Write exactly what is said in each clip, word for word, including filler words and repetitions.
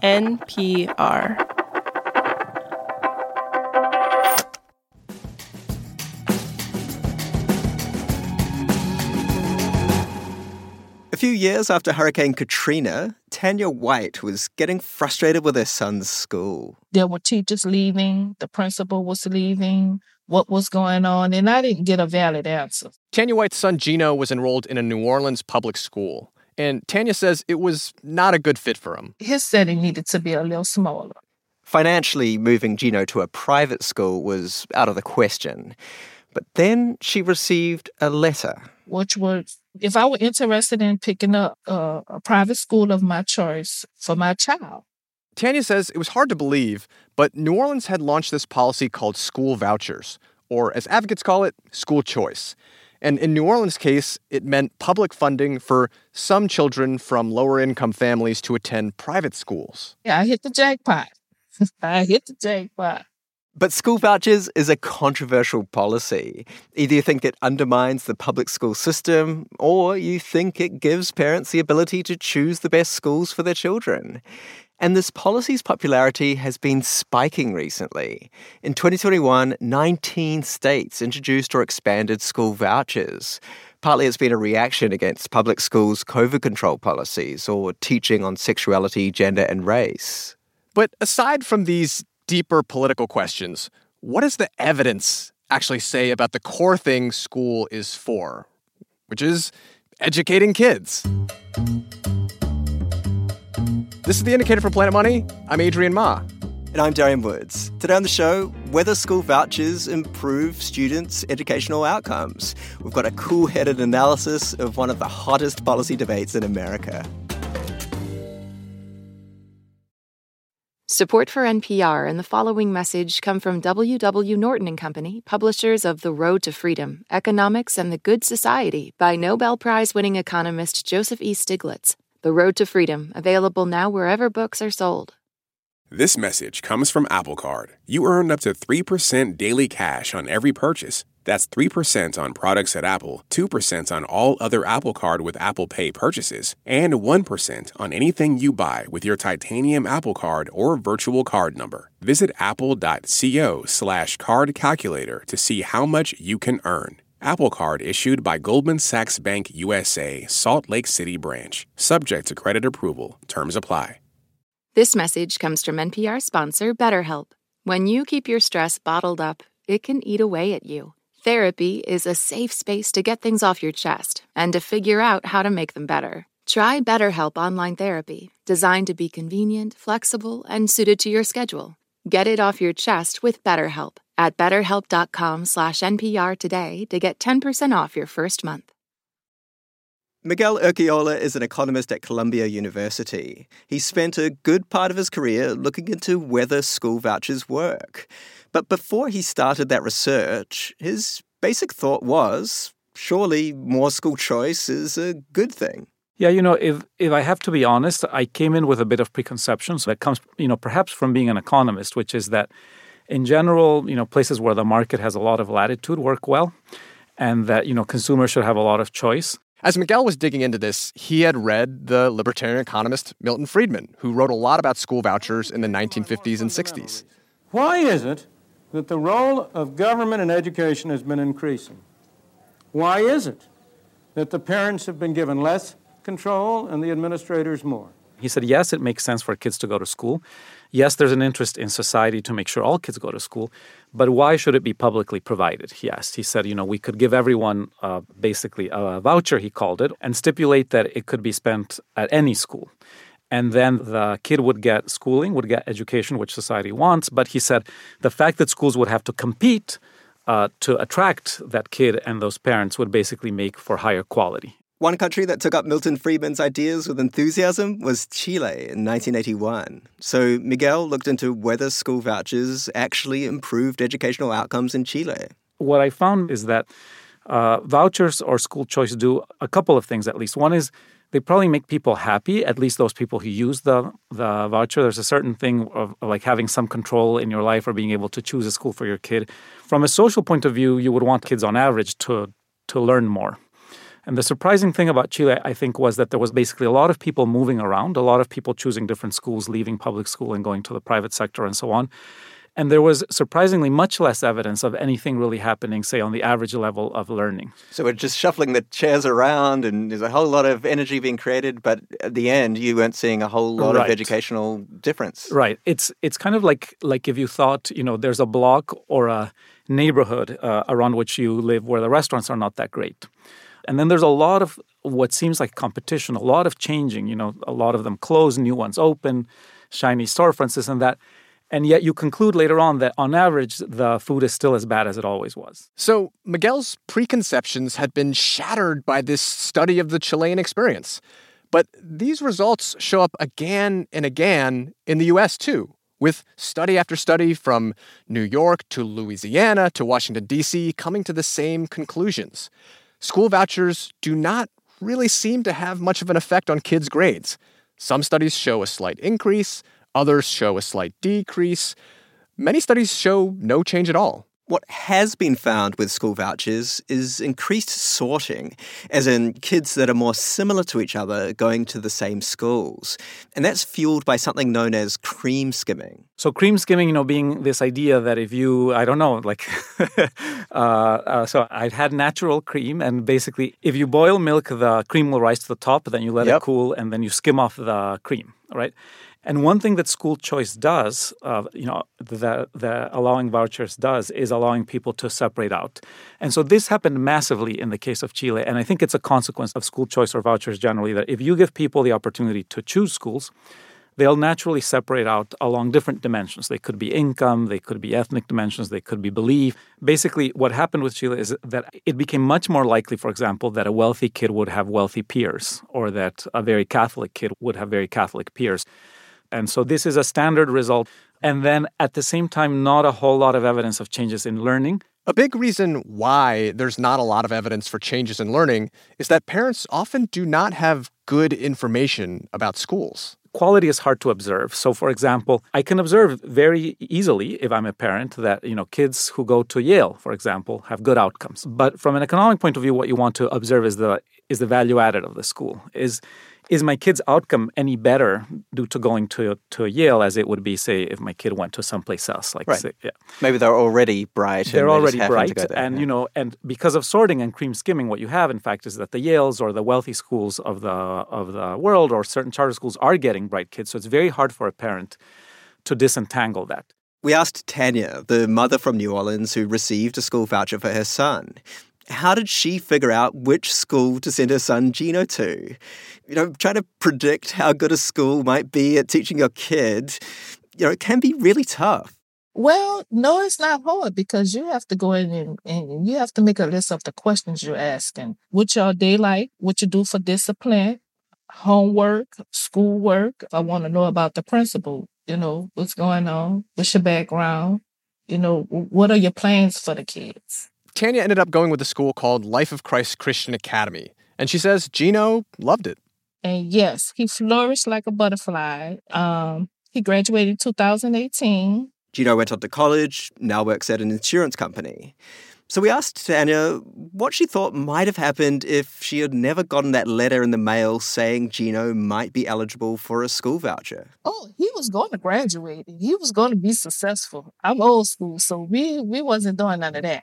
N P R. A few years after Hurricane Katrina, Tanya White was getting frustrated with her son's school. There were teachers leaving, the principal was leaving, what was going on, and I didn't get a valid answer. Tanya White's son Gino was enrolled in a New Orleans public school, and Tanya says it was not a good fit for him. His setting needed to be a little smaller. Financially, moving Gino to a private school was out of the question. But then she received a letter. Which was, if I were interested in picking up uh, a private school of my choice for my child. Tanya says it was hard to believe, but New Orleans had launched this policy called school vouchers, or as advocates call it, school choice. And in New Orleans' case, it meant public funding for some children from lower-income families to attend private schools. Yeah, I hit the jackpot. I hit the jackpot. But school vouchers is a controversial policy. Either you think it undermines the public school system, or you think it gives parents the ability to choose the best schools for their children. And this policy's popularity has been spiking recently. In twenty twenty-one, nineteen states introduced or expanded school vouchers. Partly it's been a reaction against public schools' COVID control policies or teaching on sexuality, gender, and race. But aside from these deeper political questions, what does the evidence actually say about the core thing school is for, which is educating kids? This is The Indicator from Planet Money. I'm Adrian Ma. And I'm Darian Woods. Today on the show, whether school vouchers improve students' educational outcomes. We've got a cool-headed analysis of one of the hottest policy debates in America. Support for N P R and the following message come from W W. Norton and Company, publishers of The Road to Freedom, Economics and the Good Society by Nobel Prize-winning economist Joseph E. Stiglitz. The Road to Freedom, available now wherever books are sold. This message comes from Apple Card. You earn up to three percent daily cash on every purchase. That's three percent on products at Apple, two percent on all other Apple Card with Apple Pay purchases, and one percent on anything you buy with your titanium Apple Card or virtual card number. Visit apple.co slash card calculator to see how much you can earn. Apple Card issued by Goldman Sachs Bank U S A, Salt Lake City branch. Subject to credit approval. Terms apply. This message comes from N P R sponsor BetterHelp. When you keep your stress bottled up, it can eat away at you. Therapy is a safe space to get things off your chest and to figure out how to make them better. Try BetterHelp Online Therapy, designed to be convenient, flexible, and suited to your schedule. Get it off your chest with BetterHelp at betterhelp.com slash NPR today to get ten percent off your first month. Miguel Urquiola is an economist at Columbia University. He spent a good part of his career looking into whether school vouchers work. But before he started that research, his basic thought was, surely more school choice is a good thing. Yeah, you know, if if I have to be honest, I came in with a bit of preconceptions that comes, you know, perhaps from being an economist, which is that in general, you know, places where the market has a lot of latitude work well, and that, you know, consumers should have a lot of choice. As Miguel was digging into this, he had read the libertarian economist Milton Friedman, who wrote a lot about school vouchers in the nineteen fifties and sixties. Why is it that the role of government in education has been increasing? Why is it that the parents have been given less control and the administrators more? He said, yes, it makes sense for kids to go to school. Yes, there's an interest in society to make sure all kids go to school. But why should it be publicly provided? He asked. He said, you know, we could give everyone uh, basically a voucher, he called it, and stipulate that it could be spent at any school. And then the kid would get schooling, would get education, which society wants. But he said the fact that schools would have to compete uh, to attract that kid and those parents would basically make for higher quality. One country that took up Milton Friedman's ideas with enthusiasm was Chile in nineteen eighty-one. So Miguel looked into whether school vouchers actually improved educational outcomes in Chile. What I found is that uh, vouchers or school choice do a couple of things at least. One is they probably make people happy, at least those people who use the, the voucher. There's a certain thing of, of like having some control in your life or being able to choose a school for your kid. From a social point of view, you would want kids on average to to learn more. And the surprising thing about Chile, I think, was that there was basically a lot of people moving around, a lot of people choosing different schools, leaving public school and going to the private sector and so on. And there was surprisingly much less evidence of anything really happening, say, on the average level of learning. So we're just shuffling the chairs around and there's a whole lot of energy being created, but at the end, you weren't seeing a whole lot Right. of educational difference. Right. It's it's kind of like like if you thought, you know, there's a block or a neighborhood uh, around which you live where the restaurants are not that great. And then there's a lot of what seems like competition, a lot of changing, you know, a lot of them close, new ones open, shiny storefronts, this and that. And yet you conclude later on that on average, the food is still as bad as it always was. So Miguel's preconceptions had been shattered by this study of the Chilean experience. But these results show up again and again in the U S too, with study after study from New York to Louisiana to Washington, D C coming to the same conclusions. School vouchers do not really seem to have much of an effect on kids' grades. Some studies show a slight increase. Others show a slight decrease. Many studies show no change at all. What has been found with school vouchers is increased sorting, as in kids that are more similar to each other going to the same schools. And that's fueled by something known as cream skimming. So cream skimming, you know, being this idea that if you, I don't know, like, uh, uh, so I've had natural cream, and basically if you boil milk, the cream will rise to the top, then you let Yep. it cool, and then you skim off the cream, right? And one thing that school choice does, uh, you know, the, the allowing vouchers does, is allowing people to separate out. And so this happened massively in the case of Chile. And I think it's a consequence of school choice or vouchers generally, that if you give people the opportunity to choose schools, they'll naturally separate out along different dimensions. They could be income, they could be ethnic dimensions, they could be belief. Basically, what happened with Chile is that it became much more likely, for example, that a wealthy kid would have wealthy peers, or that a very Catholic kid would have very Catholic peers. And so this is a standard result. And then at the same time, not a whole lot of evidence of changes in learning. A big reason why there's not a lot of evidence for changes in learning is that parents often do not have good information about schools. Quality is hard to observe. So, for example, I can observe very easily, if I'm a parent, that, you know, kids who go to Yale, for example, have good outcomes. But from an economic point of view, what you want to observe is the is the value added of the school. Is is my kid's outcome any better due to going to to Yale as it would be, say, if my kid went to someplace else? Like, Right. say, yeah. Maybe they're already bright. They're and they already just happen to bright, go there. and Yeah. you know, and because of sorting and cream skimming, what you have, in fact, is that the Yales or the wealthy schools of the of the world or certain charter schools are getting bright kids. So it's very hard for a parent to disentangle that. We asked Tanya, the mother from New Orleans who received a school voucher for her son. How did she figure out which school to send her son Gino to? You know, trying to predict how good a school might be at teaching your kid, you know, it can be really tough. Well, no, it's not hard because you have to go in and, and you have to make a list of the questions you're asking. What your day like? What you do for discipline? Homework? Schoolwork? I want to know about the principal. You know, what's going on? What's your background? You know, what are your plans for the kids? Tanya ended up going with a school called Life of Christ Christian Academy. And she says Gino loved it. And yes, he flourished like a butterfly. Um, he graduated in two thousand eighteen. Gino went on to college, now works at an insurance company. So we asked Tanya what she thought might have happened if she had never gotten that letter in the mail saying Gino might be eligible for a school voucher. Oh, he was going to graduate. He was going to be successful. I'm old school, so we, we wasn't doing none of that.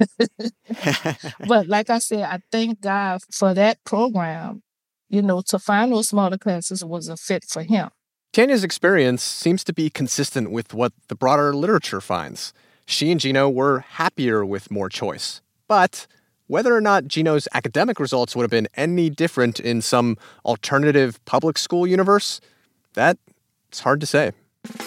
But like I said, I thank God for that program. You know, to find those smaller classes was a fit for him. Tanya's experience seems to be consistent with what the broader literature finds. She and Gino were happier with more choice. But whether or not Gino's academic results would have been any different in some alternative public school universe, that's hard to say.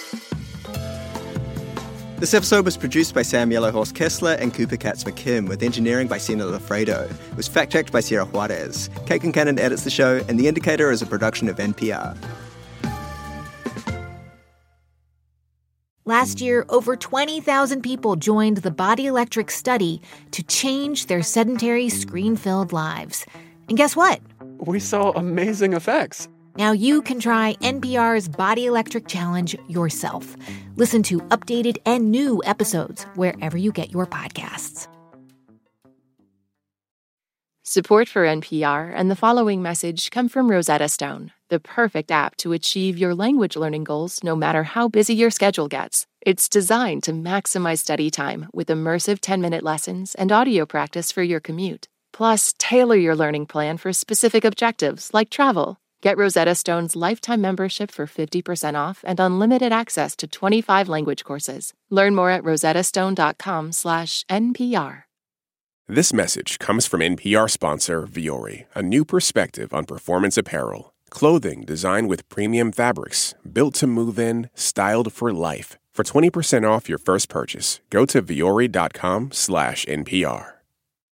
This episode was produced by Sam Yellowhorse Kessler and Cooper Katz-McKim, with engineering by Sina Lafredo. It was fact-checked by Sierra Juarez. Kate Kincannon edits the show, and The Indicator is a production of N P R. Last year, over twenty thousand people joined the Body Electric study to change their sedentary, screen-filled lives. And guess what? We saw amazing effects. Now you can try N P R's Body Electric Challenge yourself. Listen to updated and new episodes wherever you get your podcasts. Support for N P R and the following message come from Rosetta Stone, the perfect app to achieve your language learning goals no matter how busy your schedule gets. It's designed to maximize study time with immersive ten-minute lessons and audio practice for your commute. Plus, tailor your learning plan for specific objectives like travel. Get Rosetta Stone's lifetime membership for fifty percent off and unlimited access to twenty-five language courses. Learn more at rosettastone.com slash NPR. This message comes from N P R sponsor Vuori, a new perspective on performance apparel. Clothing designed with premium fabrics, built to move in, styled for life. For twenty percent off your first purchase, go to vuori.com slash NPR.